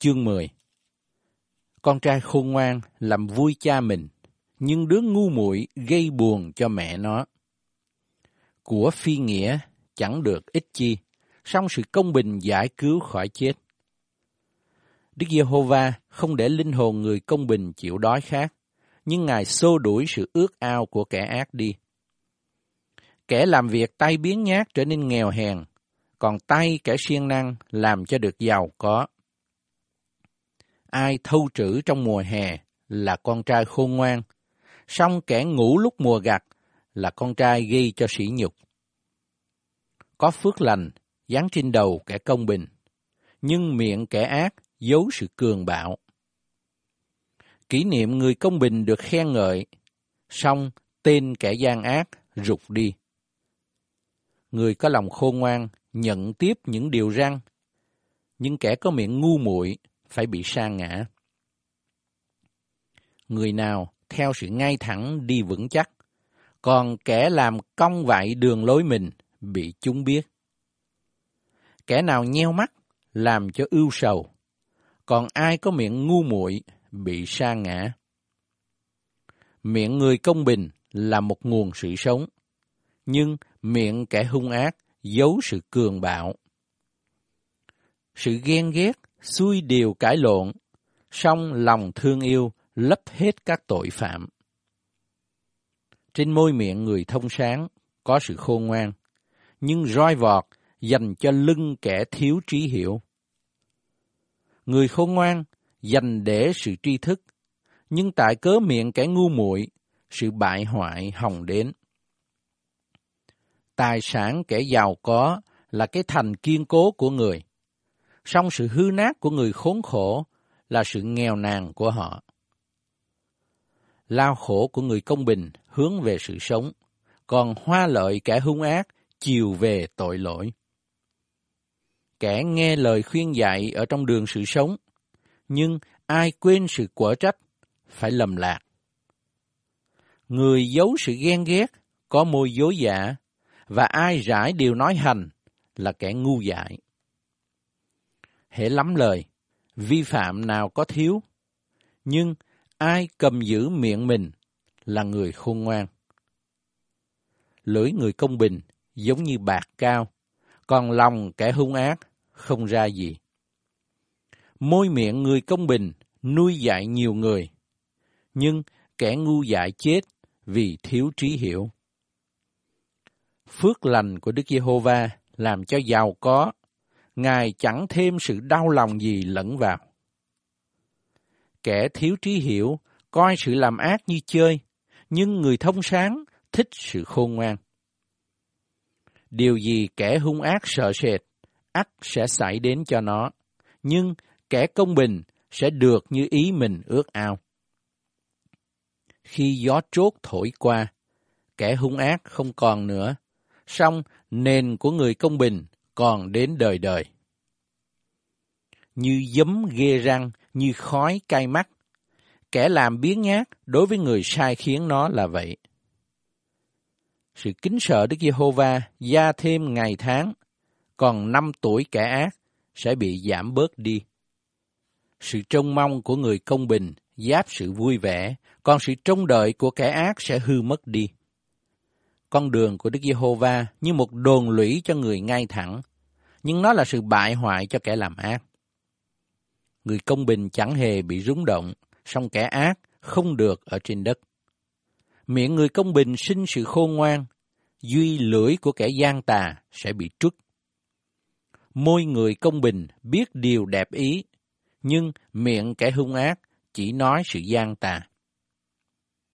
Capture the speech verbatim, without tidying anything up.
Chương mười. Con trai khôn ngoan làm vui cha mình, nhưng đứa ngu muội gây buồn cho mẹ nó. Của phi nghĩa chẳng được ích chi, song sự công bình giải cứu khỏi chết. Đức Giê-hô-va không để linh hồn người công bình chịu đói khát, nhưng Ngài xô đuổi sự ước ao của kẻ ác đi. Kẻ làm việc tay biếng nhác trở nên nghèo hèn, còn tay kẻ siêng năng làm cho được giàu có. Ai thâu trữ trong mùa hè là con trai khôn ngoan, song kẻ ngủ lúc mùa gặt là con trai gây cho sỉ nhục. Có phước lành giáng trên đầu kẻ công bình, nhưng miệng kẻ ác giấu sự cường bạo. Kỷ niệm người công bình được khen ngợi, song tên kẻ gian ác rụt đi. Người có lòng khôn ngoan nhận tiếp những điều răn, nhưng kẻ có miệng ngu muội phải bị sa ngã. Người nào theo sự ngay thẳng đi vững chắc, còn kẻ làm cong vạy đường lối mình bị chúng biết. Kẻ nào nheo mắt làm cho ưu sầu, còn ai có miệng ngu muội bị sa ngã. Miệng người công bình là một nguồn sự sống, nhưng miệng kẻ hung ác giấu sự cường bạo. Sự ghen ghét xuôi điều cãi lộn, song lòng thương yêu lấp hết các tội phạm. Trên môi miệng người thông sáng có sự khôn ngoan, nhưng roi vọt dành cho lưng kẻ thiếu trí hiểu. Người khôn ngoan dành để sự tri thức, nhưng tại cớ miệng kẻ ngu muội, sự bại hoại hòng đến. Tài sản kẻ giàu có là cái thành kiên cố của người, song sự hư nát của người khốn khổ là sự nghèo nàn của họ. Lao khổ của người công bình hướng về sự sống, còn hoa lợi kẻ hung ác chiều về tội lỗi. Kẻ nghe lời khuyên dạy ở trong đường sự sống, nhưng ai quên sự quở trách phải lầm lạc. Người giấu sự ghen ghét có môi dối giả, và ai rải điều nói hành là kẻ ngu dại. Hễ lắm lời, vi phạm nào có thiếu, nhưng ai cầm giữ miệng mình là người khôn ngoan. Lưỡi người công bình giống như bạc cao, còn lòng kẻ hung ác không ra gì. Môi miệng người công bình nuôi dạy nhiều người, nhưng kẻ ngu dại chết vì thiếu trí hiểu. Phước lành của Đức Giê-hô-va làm cho giàu có, Ngài chẳng thêm sự đau lòng gì lẫn vào. Kẻ thiếu trí hiểu coi sự làm ác như chơi, nhưng người thông sáng thích sự khôn ngoan. Điều gì kẻ hung ác sợ sệt, ắt sẽ xảy đến cho nó, nhưng kẻ công bình sẽ được như ý mình ước ao. Khi gió trốt thổi qua, kẻ hung ác không còn nữa, song nền của người công bình còn đến đời đời. Như giấm ghê răng, như khói cay mắt, kẻ làm biếng nhác đối với người sai khiến nó là vậy. Sự kính sợ Đức Giê-hô-va gia thêm ngày tháng, còn năm tuổi kẻ ác sẽ bị giảm bớt đi. Sự trông mong của người công bình giáp sự vui vẻ, còn sự trông đợi của kẻ ác sẽ hư mất đi. Con đường của Đức Giê-hô-va như một đồn lũy cho người ngay thẳng, nhưng nó là sự bại hoại cho kẻ làm ác. Người công bình chẳng hề bị rúng động, song kẻ ác không được ở trên đất. Miệng người công bình sinh sự khôn ngoan, duy lưỡi của kẻ gian tà sẽ bị trút. Môi người công bình biết điều đẹp ý, nhưng miệng kẻ hung ác chỉ nói sự gian tà.